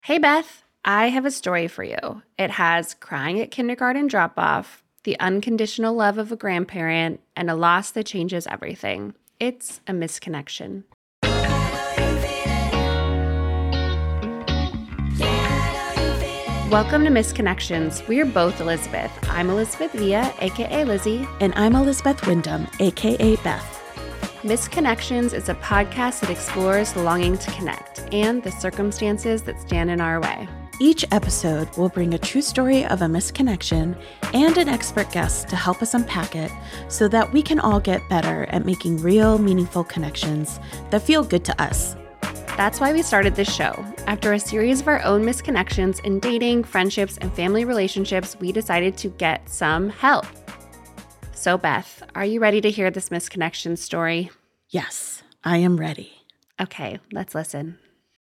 Hey Beth, I have a story for you. It has crying at kindergarten drop off, the unconditional love of a grandparent, and a loss that changes everything. It's a misconnection. Welcome to Misconnections. We are both Elizabeth. I'm Elizabeth Villa, aka Lizzie. And I'm Elizabeth Wyndham, aka Beth. Misconnections is a podcast that explores the longing to connect and the circumstances that stand in our way. Each episode will bring a true story of a misconnection and an expert guest to help us unpack it so that we can all get better at making real, meaningful connections that feel good to us. That's why we started this show. After a series of our own misconnections in dating, friendships, and family relationships, we decided to get some help. So Beth, are you ready to hear this misconnection story? Yes, I am ready. Okay, let's listen.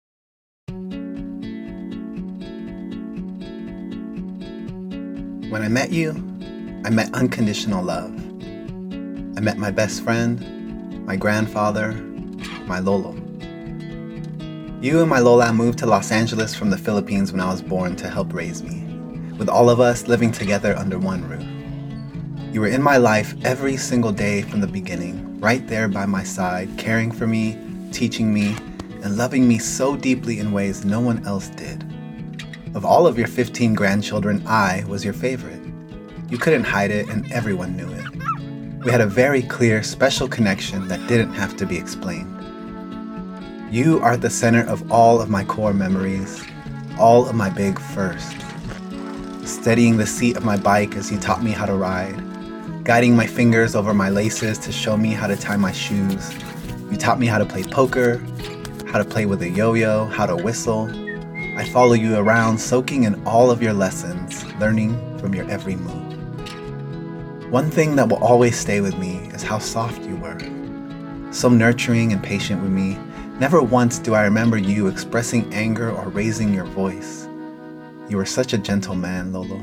When I met you, I met unconditional love. I met my best friend, my grandfather, my Lolo. You and my Lola moved to Los Angeles from the Philippines when I was born to help raise me, with all of us living together under one roof. You were in my life every single day from the beginning, right there by my side, caring for me, teaching me, and loving me so deeply in ways no one else did. Of all of your 15 grandchildren, I was your favorite. You couldn't hide it, and everyone knew it. We had a very clear, special connection that didn't have to be explained. You are at the center of all of my core memories, all of my big firsts. Steadying the seat of my bike as you taught me how to ride, guiding my fingers over my laces to show me how to tie my shoes. You taught me how to play poker, how to play with a yo-yo, how to whistle. I follow you around, soaking in all of your lessons, learning from your every move. One thing that will always stay with me is how soft you were. So nurturing and patient with me. Never once do I remember you expressing anger or raising your voice. You were such a gentle man, Lolo.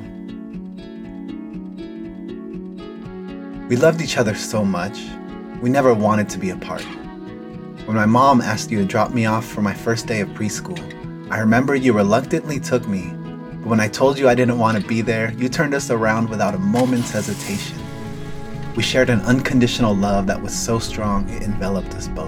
We loved each other so much, we never wanted to be apart. When my mom asked you to drop me off for my first day of preschool, I remember you reluctantly took me, but when I told you I didn't want to be there, you turned us around without a moment's hesitation. We shared an unconditional love that was so strong it enveloped us both.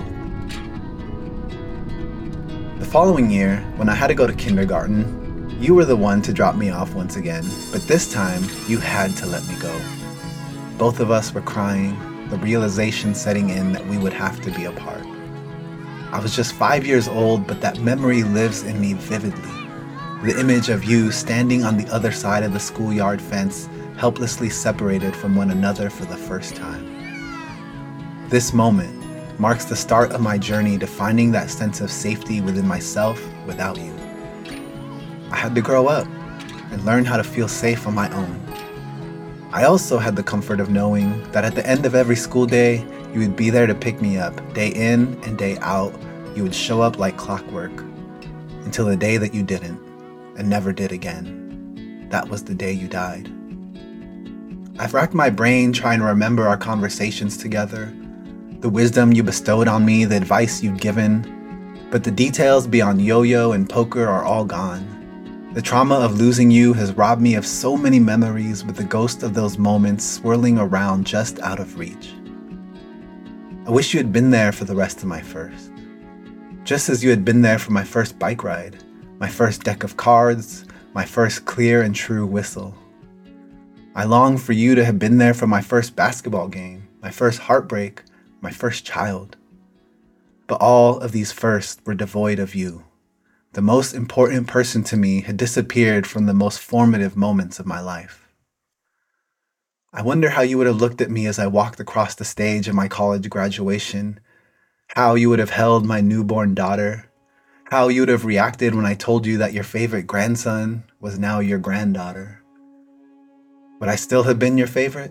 The following year, when I had to go to kindergarten, you were the one to drop me off once again, but this time, you had to let me go. Both of us were crying, the realization setting in that we would have to be apart. I was just 5 years old, but that memory lives in me vividly. The image of you standing on the other side of the schoolyard fence, helplessly separated from one another for the first time. This moment marks the start of my journey to finding that sense of safety within myself without you. I had to grow up and learn how to feel safe on my own. I also had the comfort of knowing that at the end of every school day, you would be there to pick me up. Day in and day out, you would show up like clockwork until the day that you didn't and never did again. That was the day you died. I've racked my brain trying to remember our conversations together, the wisdom you bestowed on me, the advice you'd given, but the details beyond yo-yo and poker are all gone. The trauma of losing you has robbed me of so many memories, with the ghost of those moments swirling around just out of reach. I wish you had been there for the rest of my first. Just as you had been there for my first bike ride, my first deck of cards, my first clear and true whistle. I long for you to have been there for my first basketball game, my first heartbreak, my first child. But all of these firsts were devoid of you. The most important person to me had disappeared from the most formative moments of my life. I wonder how you would have looked at me as I walked across the stage of my college graduation, how you would have held my newborn daughter, how you would have reacted when I told you that your favorite grandson was now your granddaughter. Would I still have been your favorite?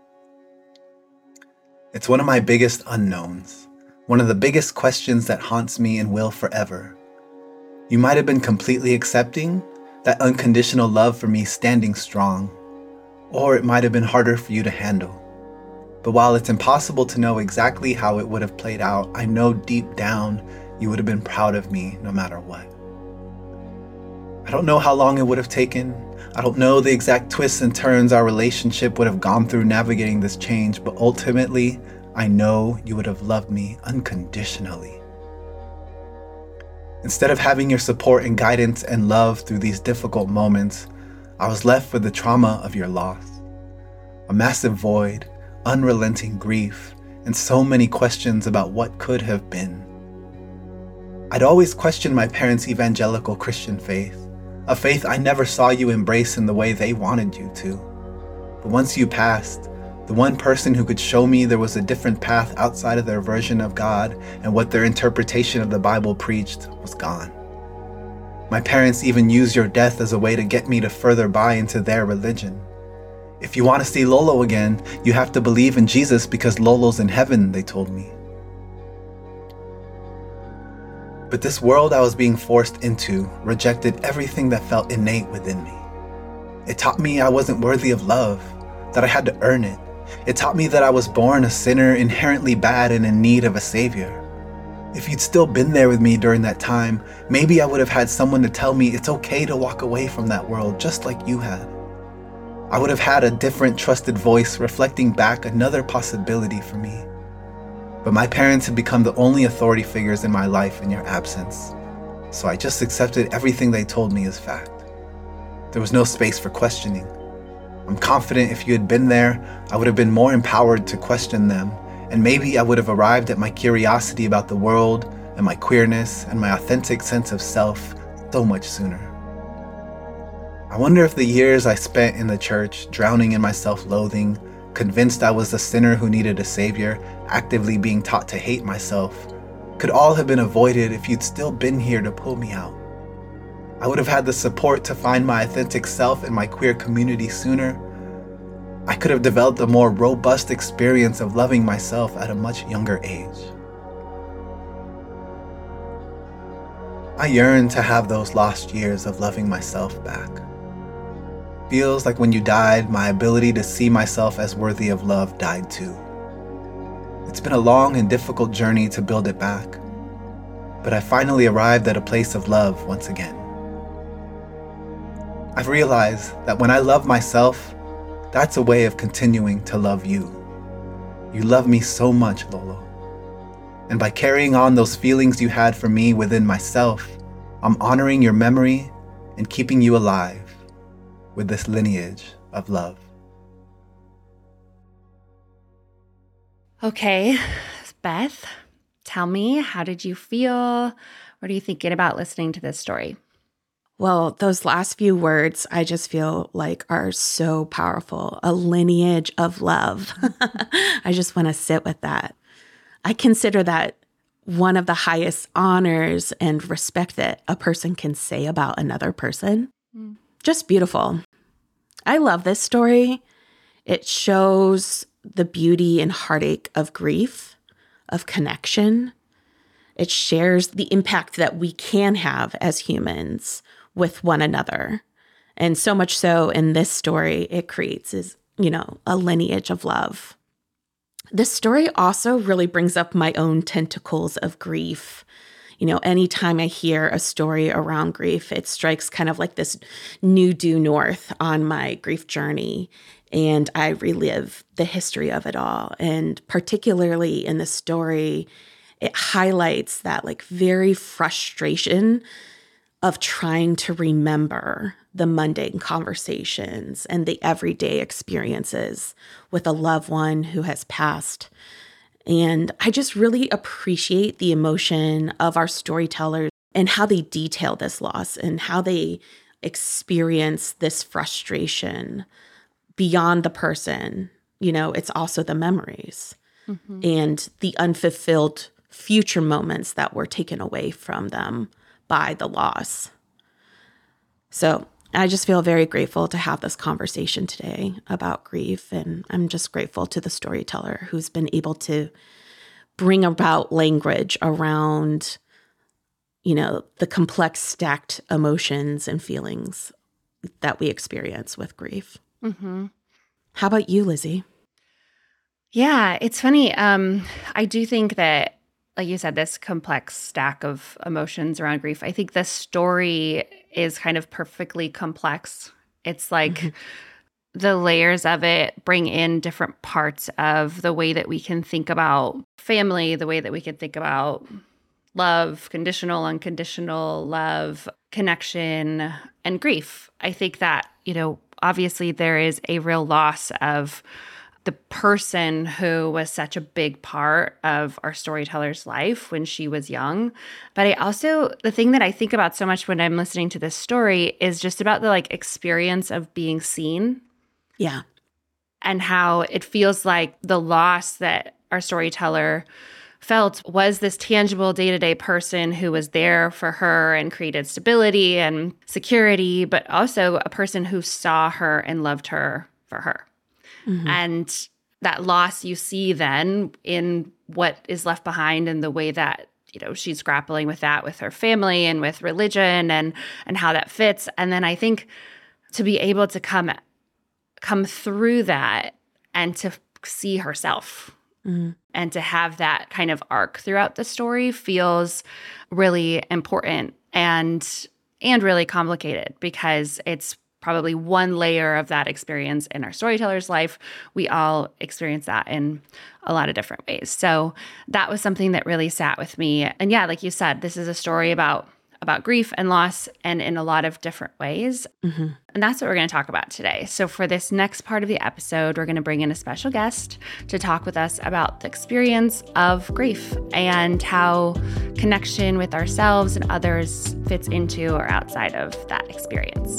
It's one of my biggest unknowns, one of the biggest questions that haunts me and will forever. You might have been completely accepting, that unconditional love for me standing strong, or it might have been harder for you to handle. But while it's impossible to know exactly how it would have played out, I know deep down you would have been proud of me no matter what. don't know how long it would have taken. I don't know the exact twists and turns our relationship would have gone through navigating this change, but ultimately, I know you would have loved me unconditionally. Instead of having your support and guidance and love through these difficult moments, I was left with the trauma of your loss. A massive void, unrelenting grief, and so many questions about what could have been. I'd always questioned my parents' evangelical Christian faith, a faith I never saw you embrace in the way they wanted you to. But once you passed, the one person who could show me there was a different path outside of their version of God and what their interpretation of the Bible preached was gone. My parents even used your death as a way to get me to further buy into their religion. If you want to see Lolo again, you have to believe in Jesus because Lolo's in heaven, they told me. But this world I was being forced into rejected everything that felt innate within me. It taught me I wasn't worthy of love, that I had to earn it. It taught me that I was born a sinner, inherently bad and in need of a savior. If you'd still been there with me during that time, maybe I would have had someone to tell me it's okay to walk away from that world just like you had. I would have had a different trusted voice reflecting back another possibility for me. But my parents had become the only authority figures in my life in your absence, so I just accepted everything they told me as fact. There was no space for questioning. I'm confident if you had been there, I would have been more empowered to question them, and maybe I would have arrived at my curiosity about the world and my queerness and my authentic sense of self so much sooner. I wonder if the years I spent in the church, drowning in my self-loathing, convinced I was a sinner who needed a savior, actively being taught to hate myself, could all have been avoided if you'd still been here to pull me out. I would have had the support to find my authentic self in my queer community sooner. I could have developed a more robust experience of loving myself at a much younger age. I yearn to have those lost years of loving myself back. Feels like when you died, my ability to see myself as worthy of love died too. It's been a long and difficult journey to build it back, but I finally arrived at a place of love once again. I've realized that when I love myself, that's a way of continuing to love you. You love me so much, Lolo. And by carrying on those feelings you had for me within myself, I'm honoring your memory and keeping you alive with this lineage of love. Okay, Beth, tell me, how did you feel? What are you thinking about listening to this story? Well, those last few words I just feel like are so powerful. A lineage of love. I just want to sit with that. I consider that one of the highest honors and respect that a person can say about another person. Just beautiful. I love this story. It shows the beauty and heartache of grief, of connection. It shares the impact that we can have as humans with one another. And so much so in this story, it creates a lineage of love. This story also really brings up my own tentacles of grief. Anytime I hear a story around grief, it strikes kind of like this new due north on my grief journey. And I relive the history of it all. And particularly in the story, it highlights that very frustration of trying to remember the mundane conversations and the everyday experiences with a loved one who has passed. And I just really appreciate the emotion of our storytellers and how they detail this loss and how they experience this frustration beyond the person. It's also the memories and the unfulfilled future moments that were taken away from them by the loss. So I just feel very grateful to have this conversation today about grief. And I'm just grateful to the storyteller who's been able to bring about language around, the complex stacked emotions and feelings that we experience with grief. Mm-hmm. How about you, Lizzie? Yeah, it's funny. I do think that like you said, this complex stack of emotions around grief. I think the story is kind of perfectly complex. It's like the layers of it bring in different parts of the way that we can think about family, the way that we can think about love, conditional, unconditional love, connection, and grief. I think that, obviously there is a real loss of the person who was such a big part of our storyteller's life when she was young. But the thing that I think about so much when I'm listening to this story is just about the experience of being seen. Yeah. And how it feels like the loss that our storyteller felt was this tangible day-to-day person who was there for her and created stability and security, but also a person who saw her and loved her for her. Mm-hmm. And that loss you see then in what is left behind and the way that, she's grappling with that with her family and with religion and how that fits. And then I think to be able to come through that and to see herself and to have that kind of arc throughout the story feels really important and really complicated because it's probably one layer of that experience in our storyteller's life. We all experience that in a lot of different ways. So that was something that really sat with me. And yeah, like you said, this is a story about grief and loss and in a lot of different ways. Mm-hmm. And that's what we're going to talk about today. So for this next part of the episode, we're going to bring in a special guest to talk with us about the experience of grief and how connection with ourselves and others fits into or outside of that experience.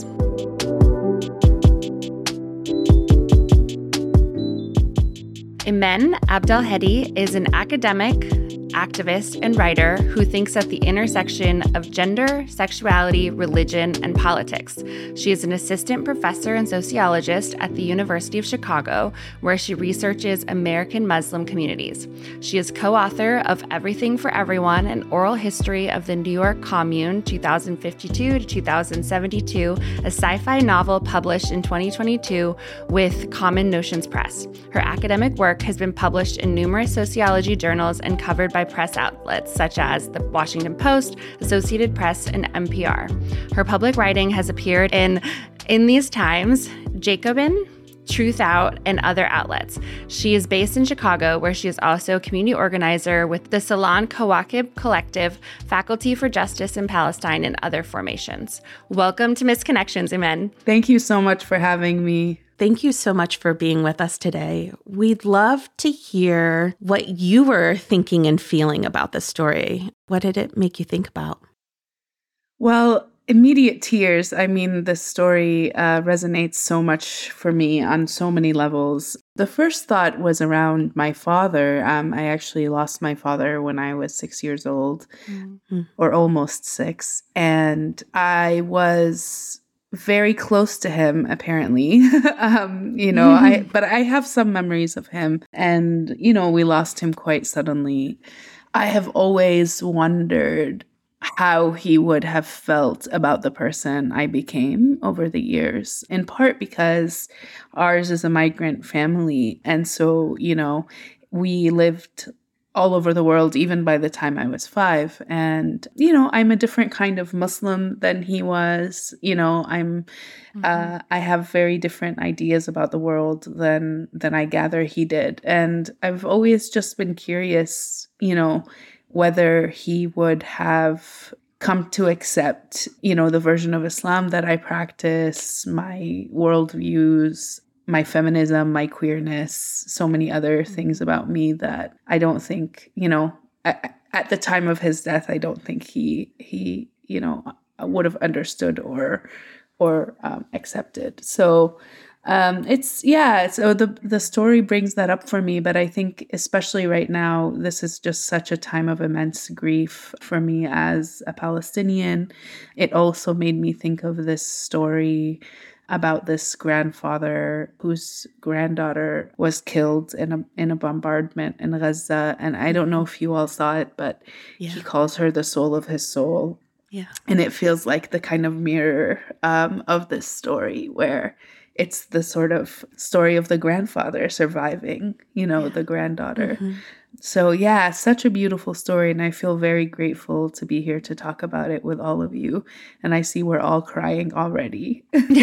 Imen Abdelhedi is an academic, activist, and writer who thinks at the intersection of gender, sexuality, religion, and politics. She is an assistant professor and sociologist at the University of Chicago, where she researches American Muslim communities. She is co-author of Everything for Everyone, an oral history of the New York Commune, 2052 to 2072, a sci-fi novel published in 2022 with Common Notions Press. Her academic work has been published in numerous sociology journals and covered by press outlets such as The Washington Post, Associated Press, and NPR. Her public writing has appeared in These Times, Jacobin, Truth Out, and other outlets. She is based in Chicago, where she is also a community organizer with the Salon Kawakib Collective, Faculty for Justice in Palestine, and other formations. Welcome to Misconnections, Imen. Thank you so much for having me. Thank you so much for being with us today. We'd love to hear what you were thinking and feeling about this story. What did it make you think about? Well, immediate tears. I mean, this story resonates so much for me on so many levels. The first thought was around my father. I actually lost my father when I was 6 years old, or almost 6. And I was very close to him, apparently. But I have some memories of him. And, we lost him quite suddenly. I have always wondered how he would have felt about the person I became over the years, in part because ours is a migrant family. And so, we lived all over the world, even by the time I was 5. And, I'm a different kind of Muslim than he was. I have very different ideas about the world than I gather he did. And I've always just been curious, whether he would have come to accept, the version of Islam that I practice, my worldviews, my feminism, my queerness, so many other things about me that I don't think, at the time of his death, I don't think he would have understood or accepted. So so the story brings that up for me, but I think especially right now, this is just such a time of immense grief for me as a Palestinian. It also made me think of this story about this grandfather whose granddaughter was killed in a bombardment in Gaza. And I don't know if you all saw it, but he calls her the soul of his soul. Yeah. And it feels like the kind of mirror of this story where it's the sort of story of the grandfather surviving, the granddaughter. So yeah, such a beautiful story. And I feel very grateful to be here to talk about it with all of you. And I see we're all crying already.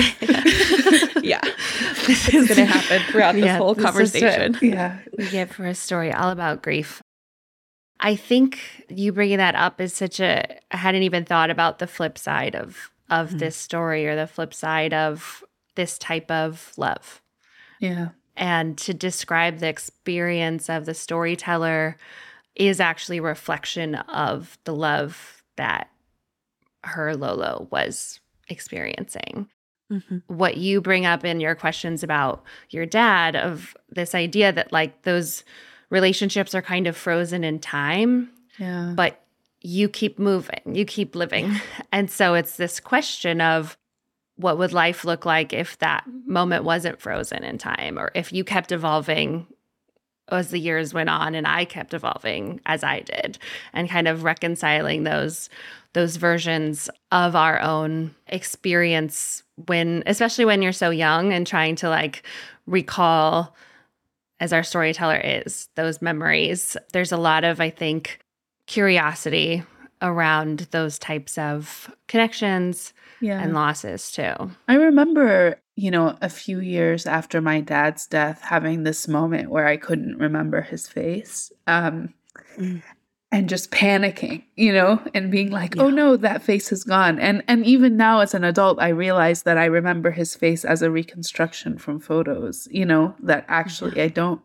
Yeah. This is going to happen throughout this whole conversation. Yeah. We get for a story all about grief. I think you bringing that up is I hadn't even thought about the flip side of this story, or the flip side of this type of love. Yeah. And to describe the experience of the storyteller is actually a reflection of the love that her Lolo was experiencing. What you bring up in your questions about your dad, of this idea that like those relationships are kind of frozen in time, but you keep moving, you keep living. And so it's this question of, what would life look like if that moment wasn't frozen in time, or if you kept evolving as the years went on and I kept evolving as I did, and kind of reconciling those versions of our own experience, especially when you're so young, and trying to like recall, as our storyteller is, those memories. There's a lot of, I think, curiosity around those types of connections and losses too. I remember, a few years after my dad's death, having this moment where I couldn't remember his face, and just panicking, and being like, oh no, that face is gone. And even now as an adult, I realize that I remember his face as a reconstruction from photos, that actually I don't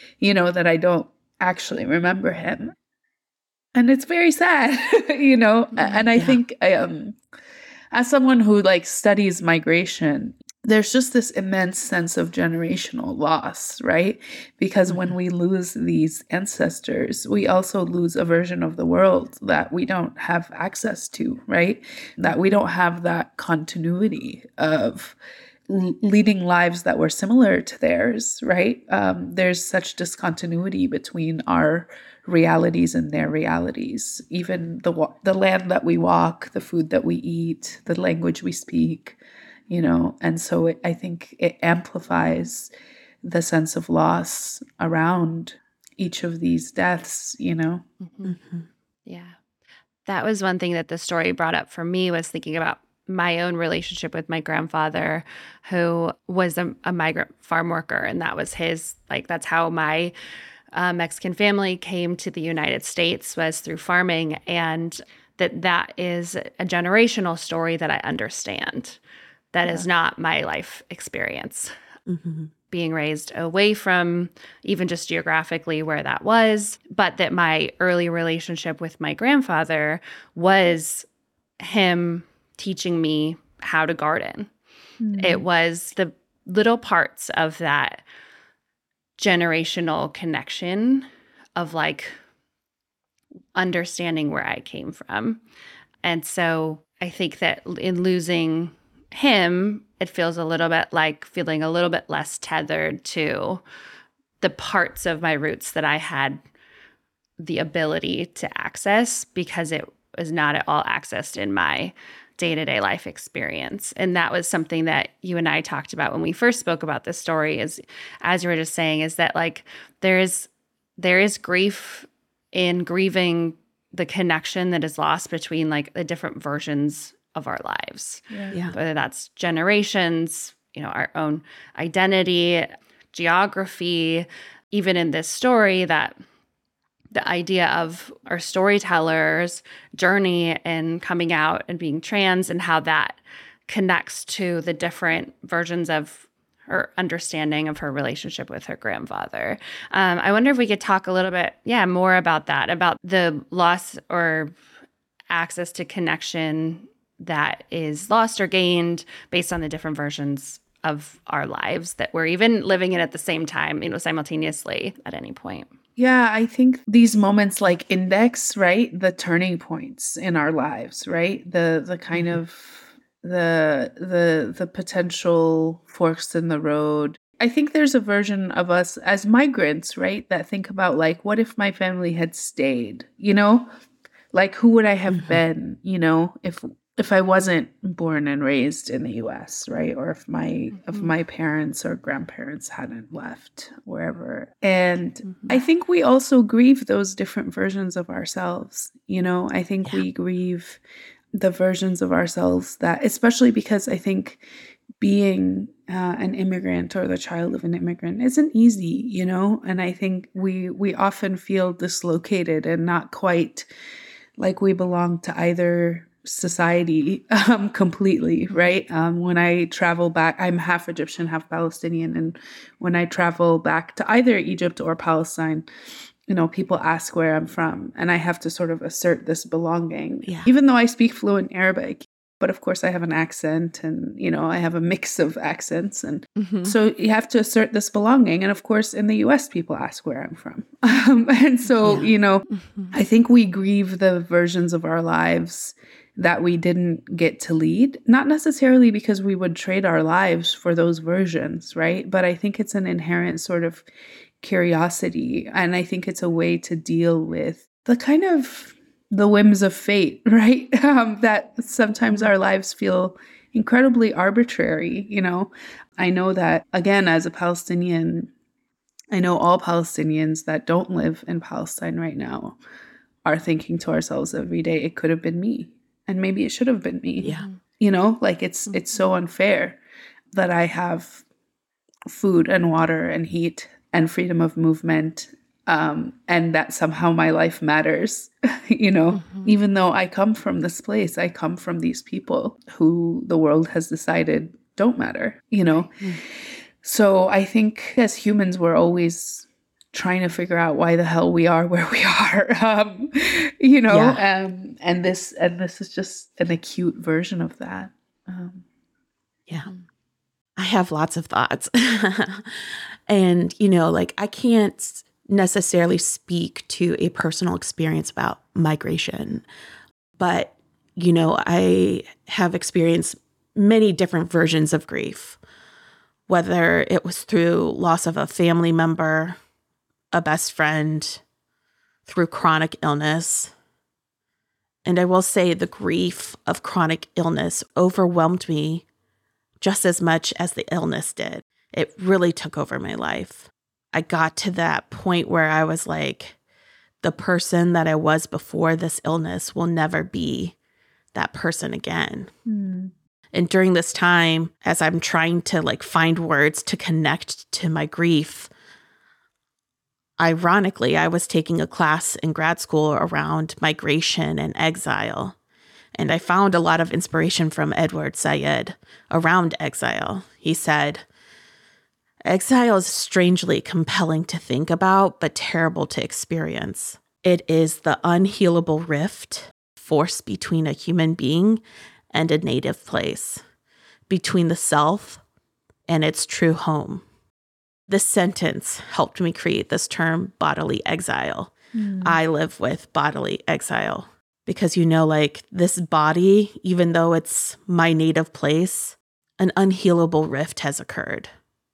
actually remember him. And it's very sad, and I think as someone who like studies migration, there's just this immense sense of generational loss, right? Because when we lose these ancestors, we also lose a version of the world that we don't have access to, right? That we don't have that continuity of leading lives that were similar to theirs, right? There's such discontinuity between our realities and their realities, even the land that we walk, the food that we eat, the language we speak, and so I think it amplifies the sense of loss around each of these deaths, Yeah. That was one thing that the story brought up for me, was thinking about my own relationship with my grandfather, who was a migrant farm worker. And that was that's how my Mexican family came to the United States, was through farming. And that is a generational story that I understand. That is not my life experience. Being raised away from even just geographically where that was, but that my early relationship with my grandfather was him teaching me how to garden. It was the little parts of that generational connection of like understanding where I came from. And so I think that in losing him, it feels a little bit like feeling a little bit less tethered to the parts of my roots that I had the ability to access, because it was not at all accessed in my day-to-day life experience. And that was something that you and I talked about when we first spoke about this story, is, as you were just saying, is that like there is grief in grieving the connection that is lost between like the different versions of our lives. Whether that's generations, our own identity, geography, even in this story, that the idea of our storyteller's journey and coming out and being trans, and how that connects to the different versions of her understanding of her relationship with her grandfather. I wonder if we could talk a little bit, more about that, about the loss or access to connection that is lost or gained based on the different versions of our lives that we're even living in at the same time, simultaneously at any point. Yeah, I think these moments like index, right? The turning points in our lives, right? The kind of the potential forks in the road. I think there's a version of us as migrants, right? That think about like, what if my family had stayed, Like, who would I have been, if I wasn't born and raised in the US, right? Or if my parents or grandparents hadn't left wherever. And I think we also grieve those different versions of ourselves. I think we grieve the versions of ourselves that, especially because I think being an immigrant or the child of an immigrant isn't easy, and I think we often feel dislocated and not quite like we belong to either society completely, right? When I travel back, I'm half Egyptian, half Palestinian, and when I travel back to either Egypt or Palestine, people ask where I'm from, and I have to sort of assert this belonging, even though I speak fluent Arabic. But of course, I have an accent, and I have a mix of accents, and so you have to assert this belonging. And of course, in the U.S., people ask where I'm from, and so I think we grieve the versions of our lives that we didn't get to lead, not necessarily because we would trade our lives for those versions, right? But I think it's an inherent sort of curiosity, and I think it's a way to deal with the whims of fate, right? That sometimes our lives feel incredibly arbitrary. I know that, again, as a Palestinian, I know all Palestinians that don't live in Palestine right now are thinking to ourselves every day, it could have been me, and maybe it should have been me. Yeah. It's so unfair that I have food and water and heat and freedom of movement, and that somehow my life matters, even though I come from this place, I come from these people who the world has decided don't matter, So I think as humans, we're always trying to figure out why the hell we are where we are, and this is just an acute version of that. I have lots of thoughts. And, I can't necessarily speak to a personal experience about migration, but, I have experienced many different versions of grief, whether it was through loss of a family member, a best friend, through chronic illness. And I will say the grief of chronic illness overwhelmed me just as much as the illness did. It really took over my life. I got to that point where I was like, the person that I was before this illness will never be that person again. And during this time, as I'm trying to find words to connect to my grief, ironically, I was taking a class in grad school around migration and exile. And I found a lot of inspiration from Edward Said around exile. He said, exile is strangely compelling to think about, but terrible to experience. It is the unhealable rift forced between a human being and a native place, between the self and its true home. This sentence helped me create this term, bodily exile. I live with bodily exile because, this body, even though it's my native place, an unhealable rift has occurred.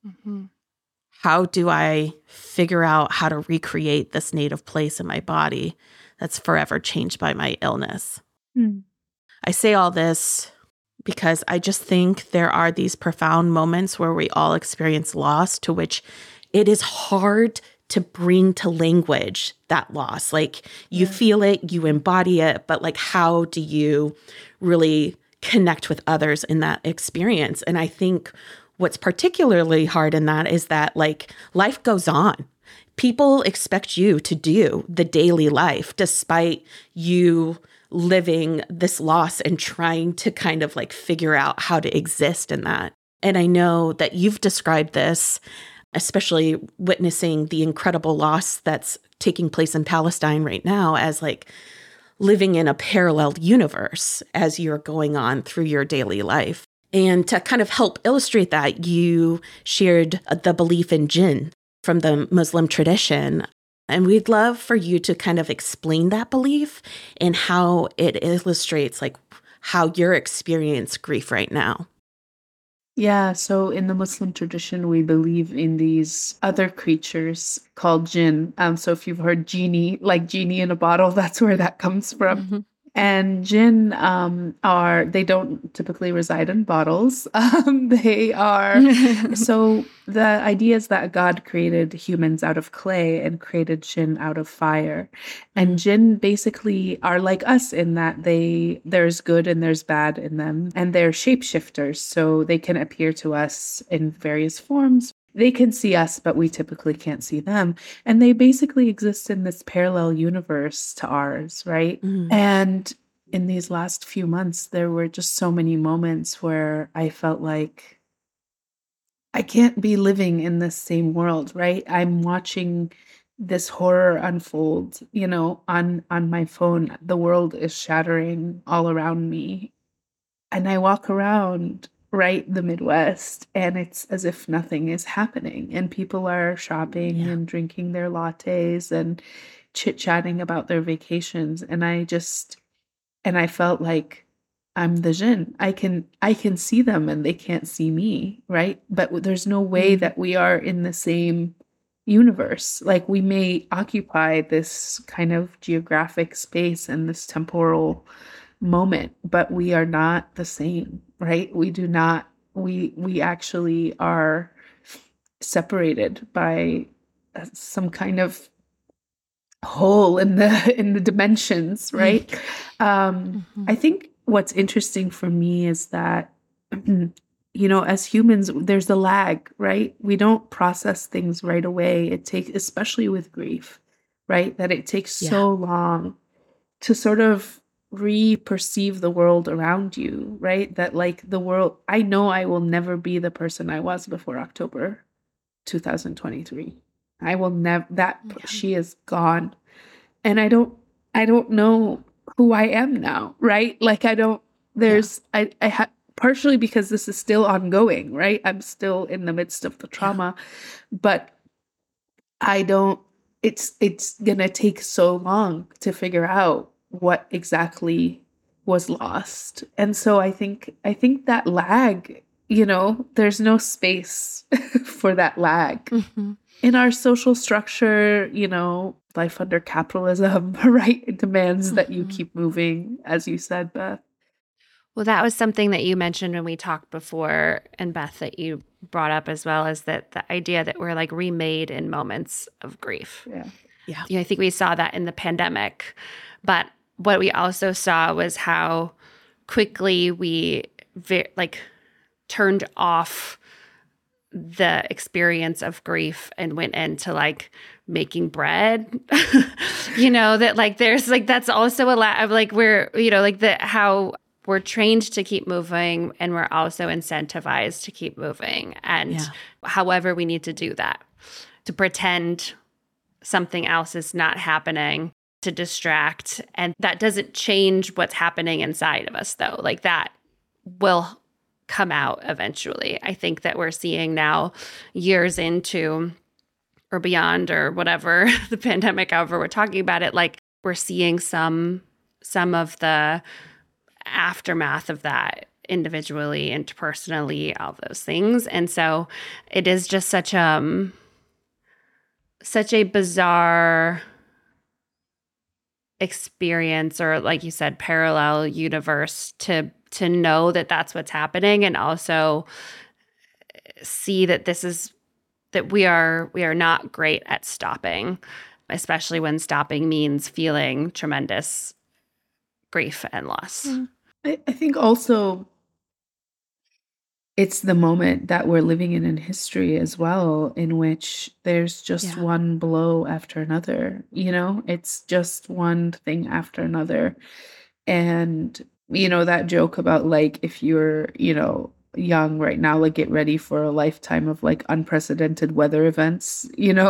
How do I figure out how to recreate this native place in my body that's forever changed by my illness? I say all this because I just think there are these profound moments where we all experience loss to which it is hard to bring to language that loss. You feel it, you embody it, but how do you really connect with others in that experience? And I think what's particularly hard in that is that life goes on. People expect you to do the daily life despite you living this loss and trying to kind of figure out how to exist in that. And I know that you've described this, especially witnessing the incredible loss that's taking place in Palestine right now, as living in a parallel universe as you're going on through your daily life. And to kind of help illustrate that, you shared the belief in jinn from the Muslim tradition. And we'd love for you to kind of explain that belief and how it illustrates how you're experiencing grief right now. Yeah, so in the Muslim tradition, we believe in these other creatures called jinn. So if you've heard genie, like genie in a bottle, that's where that comes from. And jinn they don't typically reside in bottles. They are, so the idea is that God created humans out of clay and created jinn out of fire. And jinn basically are like us in that there's good and there's bad in them. And they're shapeshifters, so they can appear to us in various forms. They can see us, but we typically can't see them. And they basically exist in this parallel universe to ours, right? And in these last few months, there were just so many moments where I felt like I can't be living in this same world, right? I'm watching this horror unfold, on my phone. The world is shattering all around me. And I walk around, right, the Midwest, and it's as if nothing is happening. And people are shopping and drinking their lattes and chit-chatting about their vacations. And I felt like I'm the jinn. I can see them and they can't see me, right? But there's no way that we are in the same universe. Like, we may occupy this kind of geographic space and this temporal moment, but we are not the same, right? We do not, we actually are separated by some kind of hole in the dimensions, right? I think what's interesting for me is that as humans, there's a lag, right? We don't process things right away. It takes, especially with grief, right, that it takes so long to sort of re-perceive the world around you, right? That, like, the world, I know I will never be the person I was before October 2023. I will never, she is gone. And I don't know who I am now, right? Like, partially because this is still ongoing, right? I'm still in the midst of the trauma, but it's gonna take so long to figure out what exactly was lost. And so I think that lag, there's no space for that lag. In our social structure, life under capitalism, right? It demands that you keep moving, as you said, Beth. Well, that was something that you mentioned when we talked before, and Beth, that you brought up as well, is that the idea that we're like remade in moments of grief. Yeah. I think we saw that in the pandemic. But what we also saw was how quickly we turned off the experience of grief and went into like making bread. That like there's like, that's also a lot of like, we're, how we're trained to keep moving, and we're also incentivized to keep moving. And however we need to do that, to pretend something else is not happening, to distract. And that doesn't change what's happening inside of us, though. Like, that will come out eventually. I think that we're seeing now, years into or beyond or whatever the pandemic, however we're talking about it, like, we're seeing some of the aftermath of that individually, interpersonally, all of those things. And so it is just such a bizarre experience, or like you said, parallel universe, to know that that's what's happening, and also see that we are not great at stopping, especially when stopping means feeling tremendous grief and loss. I think also it's the moment that we're living in history as well, in which there's just one blow after another, it's just one thing after another. And, that joke about, like, if you're, young right now, like, get ready for a lifetime of like unprecedented weather events,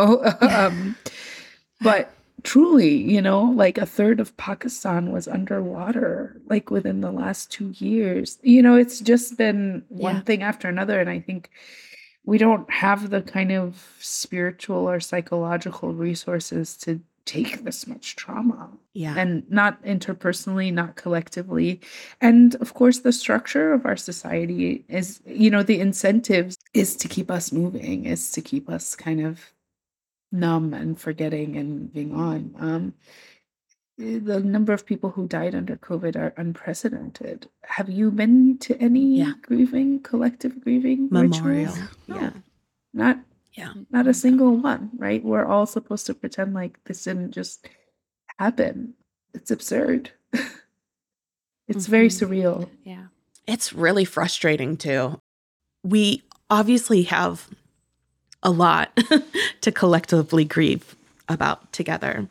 but truly, like, a third of Pakistan was underwater, like, within the last 2 years. It's just been one thing after another. And I think we don't have the kind of spiritual or psychological resources to take this much trauma. And not interpersonally, not collectively. And of course, the structure of our society is, the incentives is to keep us moving, is to keep us kind of numb and forgetting and moving on. the number of people who died under COVID are unprecedented. Have you been to any collective grieving Memorial. rituals? Yeah. Not a single one, right? We're all supposed to pretend like this didn't just happen. It's absurd. It's very surreal. Yeah. It's really frustrating too. We obviously have a lot to collectively grieve about together.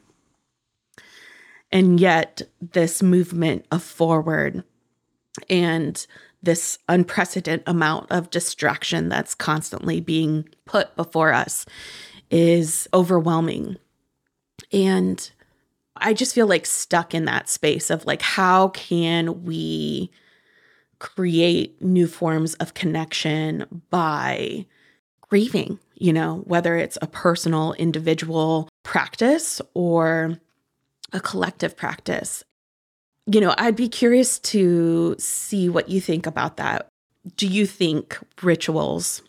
And yet this movement of forward and this unprecedented amount of distraction that's constantly being put before us is overwhelming. And I just feel like stuck in that space of like, how can we create new forms of connection by grieving, whether it's a personal, individual practice or a collective practice. I'd be curious to see what you think about that. Do you think rituals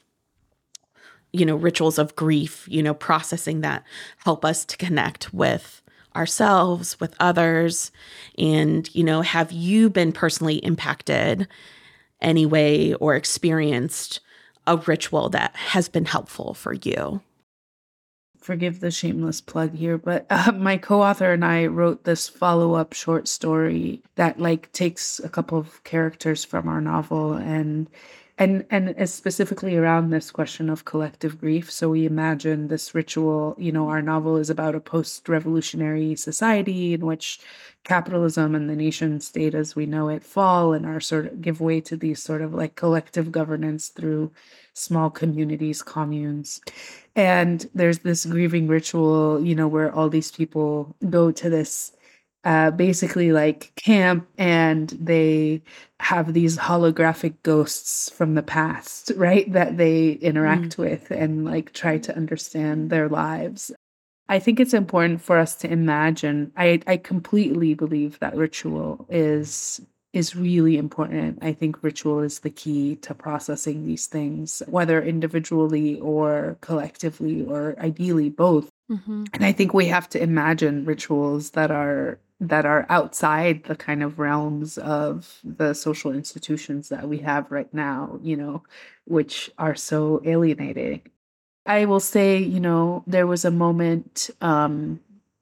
of grief, processing that help us to connect with ourselves, with others? And, have you been personally impacted anyway or experienced a ritual that has been helpful for you? Forgive the shameless plug here, but my co-author and I wrote this follow-up short story that takes a couple of characters from our novel and is specifically around this question of collective grief. So we imagine this ritual, our novel is about a post-revolutionary society in which capitalism and the nation state as we know it fall and are sort of give way to these sort of collective governance through small communities, communes. And there's this grieving ritual, where all these people go to this basically camp and they have these holographic ghosts from the past, right? That they interact with and try to understand their lives. I think it's important for us to imagine. I completely believe that ritual is really important. I think ritual is the key to processing these things, whether individually or collectively or ideally both. Mm-hmm. And I think we have to imagine rituals that are outside the kind of realms of the social institutions that we have right now, which are so alienating. I will say, there was a moment, I'm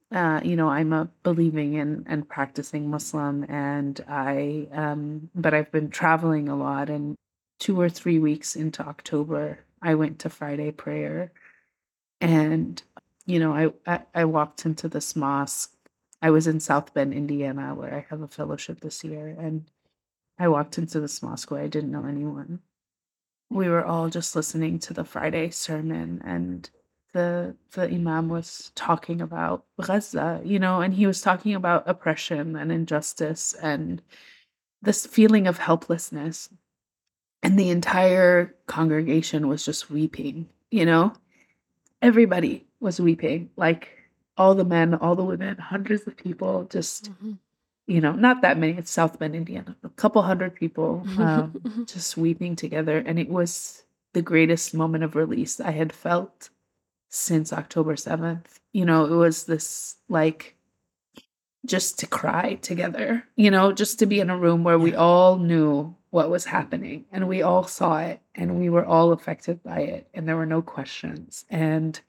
a believing and practicing Muslim, and but I've been traveling a lot, and 2 or 3 weeks into October, I went to Friday prayer, and, I walked into this mosque. I was in South Bend, Indiana, where I have a fellowship this year, and I walked into this mosque where I didn't know anyone. We were all just listening to the Friday sermon, and the imam was talking about Gaza, and he was talking about oppression and injustice and this feeling of helplessness. And the entire congregation was just weeping, Everybody was weeping, all the men, all the women, hundreds of people, just, not that many. It's South Bend, Indiana. A couple hundred people just weeping together. And it was the greatest moment of release I had felt since October 7th. It was this, just to cry together, just to be in a room where we all knew what was happening and we all saw it and we were all affected by it. And there were no questions. And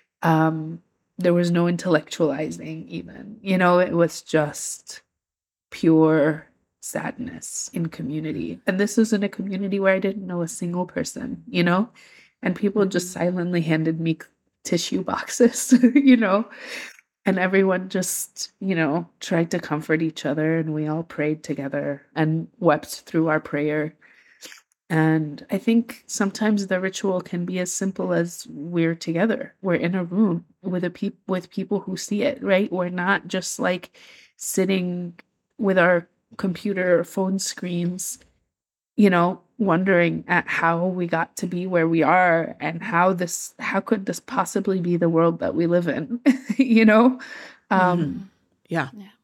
there was no intellectualizing even, it was just pure sadness in community. And this was in a community where I didn't know a single person, and people just silently handed me tissue boxes, and everyone just, tried to comfort each other, and we all prayed together and wept through our prayer. And I think sometimes the ritual can be as simple as we're together. We're in a room with with people who see it, right? We're not just sitting with our computer or phone screens, wondering at how we got to be where we are and how could this possibly be the world that we live in, Yeah.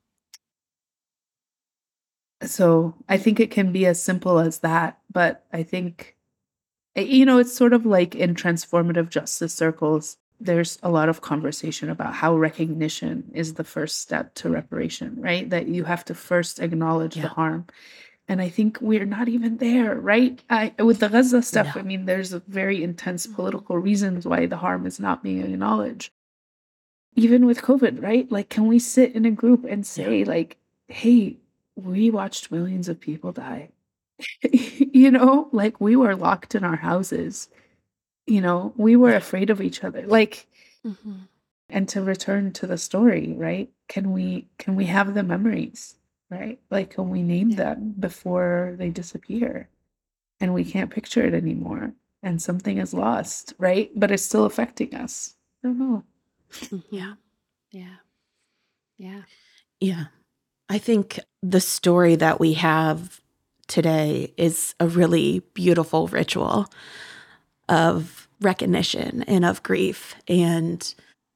So I think it can be as simple as that, but I think, it's sort of like in transformative justice circles, there's a lot of conversation about how recognition is the first step to reparation, right? That you have to first acknowledge the harm. And I think we're not even there, right? With the Gaza stuff, No. I mean, there's a very intense political reasons why the harm is not being acknowledged. Even with COVID, right? Like, can we sit in a group and say, like, hey, we watched millions of people die? Like, we were locked in our houses. We were afraid of each other. Like, and to return to the story, right? Can we have the memories, right? Like, can we name them before they disappear? And we can't picture it anymore. And something is lost, right? But it's still affecting us. I don't know. Yeah. Yeah. Yeah. Yeah. I think the story that we have today is a really beautiful ritual of recognition and of grief. And,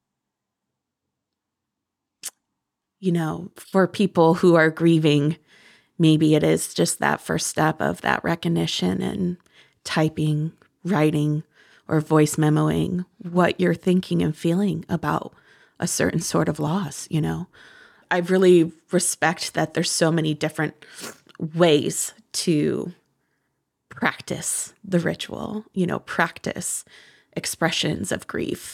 for people who are grieving, maybe it is just that first step of that recognition and typing, writing, or voice memoing what you're thinking and feeling about a certain sort of loss, I really respect that there's so many different ways to practice the ritual, practice expressions of grief.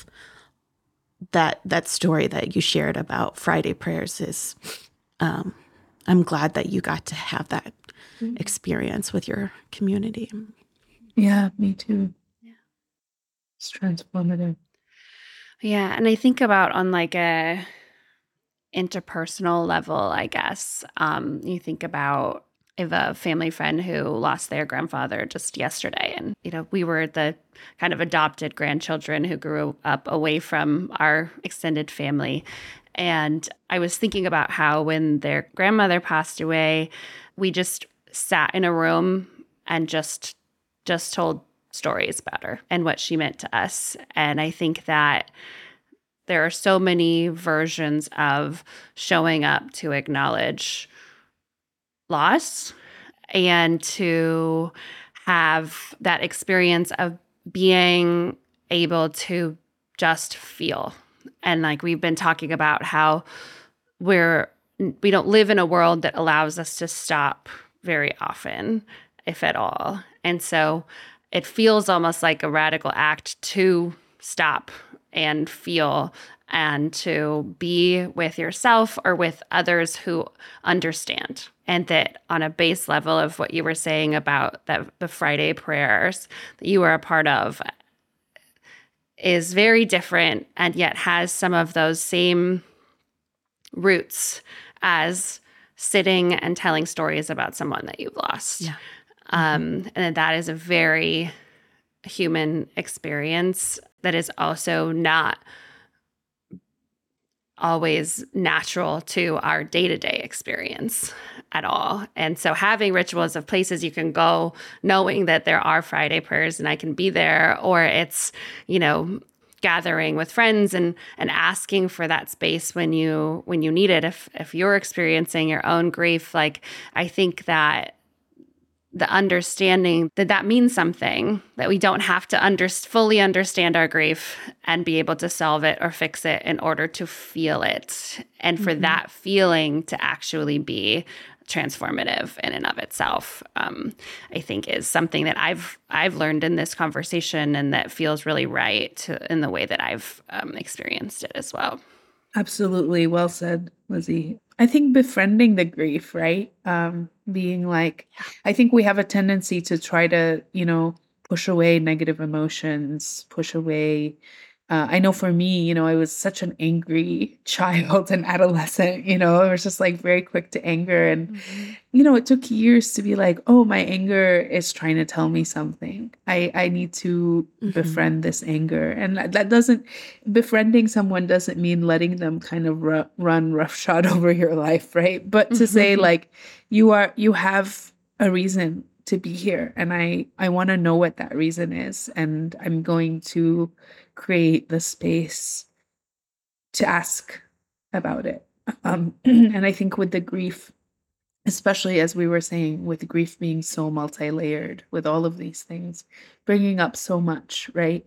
That story that you shared about Friday prayers is, I'm glad that you got to have that experience with your community. Yeah, me too. Yeah. It's transformative. Yeah. And I think about on like a interpersonal level, I guess, you think about if a family friend who lost their grandfather just yesterday, and we were the kind of adopted grandchildren who grew up away from our extended family. And I was thinking about how when their grandmother passed away, we just sat in a room and just told stories about her and what she meant to us. And I think that there are so many versions of showing up to acknowledge loss and to have that experience of being able to just feel. And like we've been talking about how we don't live in a world that allows us to stop very often, if at all. And so it feels almost like a radical act to stop and feel and to be with yourself or with others who understand. And that on a base level of what you were saying about the Friday prayers that you were a part of is very different and yet has some of those same roots as sitting and telling stories about someone that you've lost. Yeah. And that is a very human experience that is also not always natural to our day-to-day experience at all. And so having rituals of places you can go knowing that there are Friday prayers and I can be there, or it's, gathering with friends and asking for that space when you need it. If you're experiencing your own grief, like I think that the understanding that means something, that we don't have to fully understand our grief and be able to solve it or fix it in order to feel it. And for that feeling to actually be transformative in and of itself, I think is something that I've learned in this conversation and that feels really right in the way that I've experienced it as well. Absolutely. Well said, Lizzie. I think befriending the grief, right? Being like, I think we have a tendency to try to, push away negative emotions, push away. I know for me, I was such an angry child and adolescent, I was just like very quick to anger. And, it took years to be like, oh, my anger is trying to tell me something. I need to befriend this anger. And befriending someone doesn't mean letting them kind of run roughshod over your life, right? But to say like, you have a reason to be here. And I want to know what that reason is. And I'm going to create the space to ask about it. And I think with the grief, especially as we were saying, with grief being so multi-layered, with all of these things, bringing up so much, right?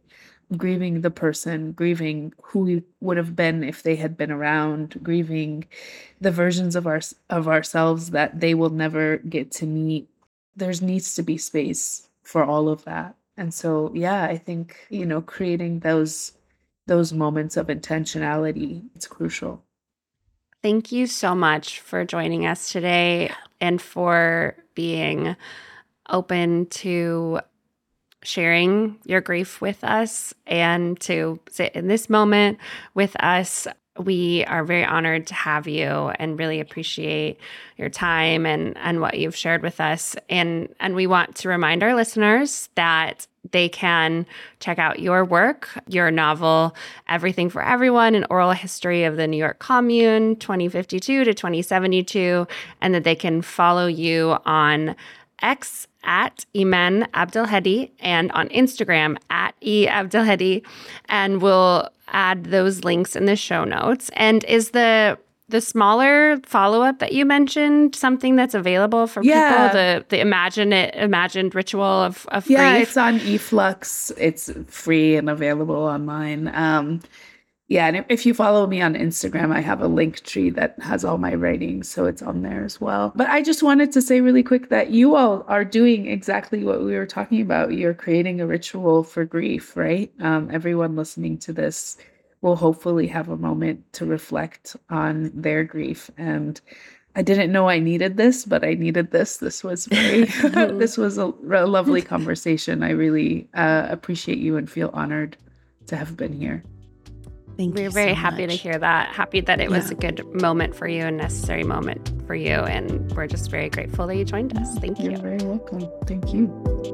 grieving the person, grieving who we would have been if they had been around, grieving the versions of ourselves that they will never get to meet. There needs to be space for all of that. And so, yeah, I think, creating those moments of intentionality, it's crucial. Thank you so much for joining us today and for being open to sharing your grief with us and to sit in this moment with us. We are very honored to have you and really appreciate your time and what you've shared with us. And we want to remind our listeners that they can check out your work, your novel, Everything for Everyone, an oral history of the New York Commune, 2052 to 2072, and that they can follow you on X at Iman Abdelhadi and on Instagram at eAbdelhadi. And we'll add those links in the show notes. And is the smaller follow-up that you mentioned something that's available for people? The imagined ritual of grief? Yeah, it's on eFlux. It's free and available online. And if you follow me on Instagram, I have a link tree that has all my writings, so it's on there as well. But I just wanted to say really quick that you all are doing exactly what we were talking about. You're creating a ritual for grief, right? Everyone listening to this will hopefully have a moment to reflect on their grief. And I didn't know I needed this, but I needed this. This was this was a lovely conversation. I really appreciate you and feel honored to have been here. We're very happy to hear that. Happy that it was a good moment for you, a necessary moment for you. And we're just very grateful that you joined us. Thank you. You're very welcome. Thank you.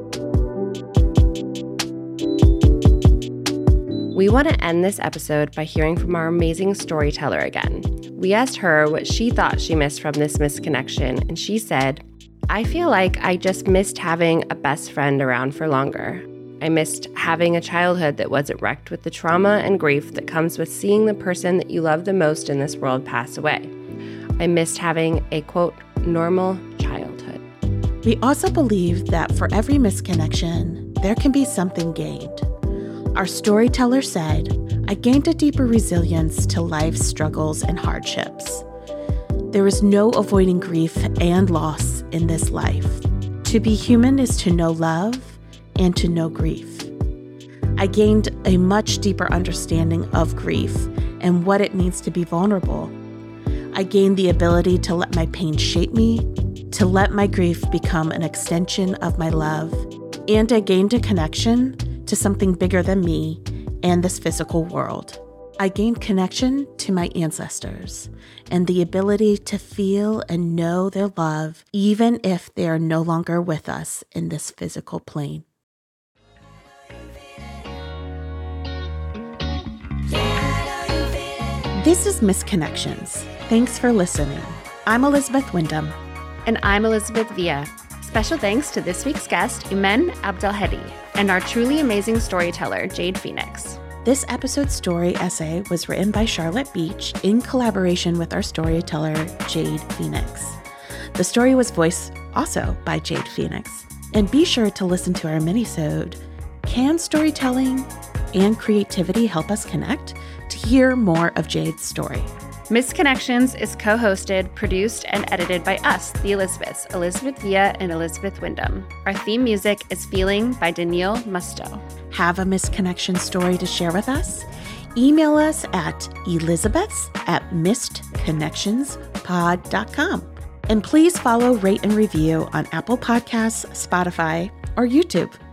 We want to end this episode by hearing from our amazing storyteller again. We asked her what she thought she missed from this misconnection, and she said, "I feel like I just missed having a best friend around for longer. I missed having a childhood that wasn't wrecked with the trauma and grief that comes with seeing the person that you love the most in this world pass away. I missed having a, quote, normal childhood." We also believe that for every misconnection, there can be something gained. Our storyteller said, "I gained a deeper resilience to life's struggles and hardships. There is no avoiding grief and loss in this life. To be human is to know love and to know grief. I gained a much deeper understanding of grief and what it means to be vulnerable. I gained the ability to let my pain shape me, to let my grief become an extension of my love, and I gained a connection to something bigger than me and this physical world. I gained connection to my ancestors and the ability to feel and know their love, even if they are no longer with us in this physical plane." This is Misconnections. Thanks for listening. I'm Elizabeth Wyndham. And I'm Elizabeth Villa. Special thanks to this week's guest, Iman Abdelhadi, and our truly amazing storyteller, Jade Phoenix. This episode's story essay was written by Charlotte Beach in collaboration with our storyteller, Jade Phoenix. The story was voiced also by Jade Phoenix. And be sure to listen to our mini-sode, Can Storytelling and Creativity Help Us Connect?, to hear more of Jade's story. Misconnections is co-hosted, produced, and edited by us, the Elizabeths, Elizabeth Villa and Elizabeth Wyndham. Our theme music is Feeling by Daniil Musto. Have a misconnection story to share with us? Email us at elizabeths@missedconnectionspod.com. And please follow, rate, and review on Apple Podcasts, Spotify, or YouTube.